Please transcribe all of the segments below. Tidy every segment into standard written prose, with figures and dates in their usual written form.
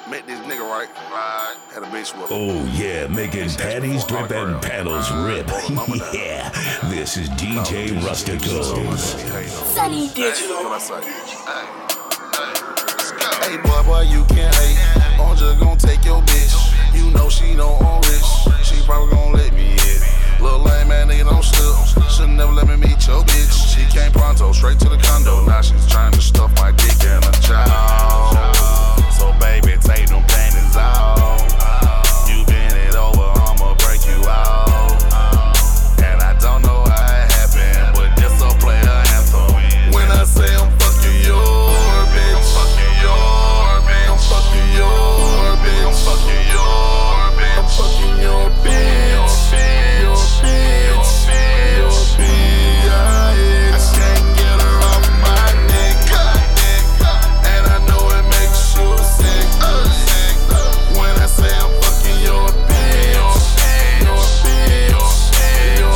Met this nigga, right? Had a bitch with him. Oh yeah, making panties drip and panels rip. Yeah, this is DJ Rusticos. Sunny Digital. What I say? Hey, boy, you can't hate. I'm just gon' take your bitch. You know she don't own rich. She probably gon' let me hit. Little lame man, nigga don't slip. Should never let me meet your bitch. She came pronto, straight to the condo. Now she's trying to stuff my dick in her jaw. So baby, take them panties off. You bend it over, I'ma break you out. And I don't know how it happened, but this a player anthem. When I say I'm fucking your bitch, I'm fucking your bitch, I'm fucking your bitch, I'm fucking your bitch, I'm fucking your bitch, your bitch, your bitch. I can't get her off my dick, and I know it makes you sick. When I say I'm fucking your bitch, your bitch, your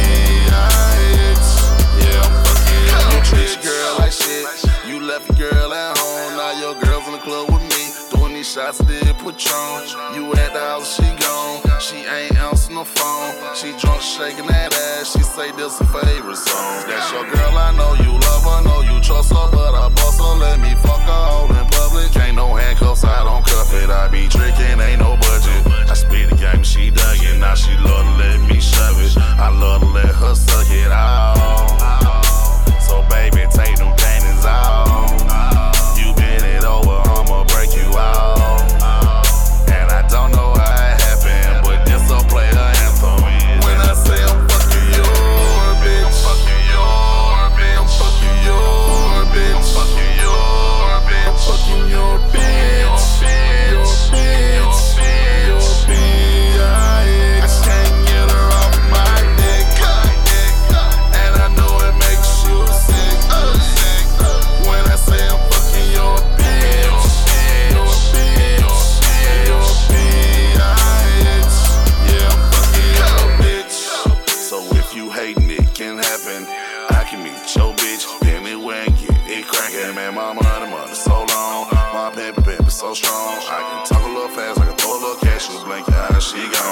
bitch. Yeah, I'm fucking your bitch. You treat your girl like shit. You left your girl at home. Now your girl's in the club with me. Doing these shots, did Patron. You at the house, she gone. She ain't answering the phone. She drunk, shaking that ass. She say this her favorite song. That's your girl, I know you love her, know you trust her, but I boss her. Let me fuck her all in public. Ain't no handcuffs, I don't cuff it. I be tricking, ain't no budget. I spit the game, she dug it. Now she love to let me shove it. I love to let her suck it out. So baby, take them panties off. You bend it over, I'ma break you out. And I don't know how it happened, but this a player anthem. When I say I'm fucking your bitch, I'm fucking your bitch, I'm fucking your bitch, I'm fucking your bitch, I'm fucking your bitch, your bitch, your bitch. I can't get her off my dick, and I know it makes you sick. When I say I'm fucking your bitch, your bitch, your bitch. Yeah, I'm fucking your bitch. So if you hating, it can happen. I can meet your bitch anywhere and get it crackin'. Man, my money so long. My paper so strong. I can talk a little fast, I can throw a little cash. You blink your eyes, she gone.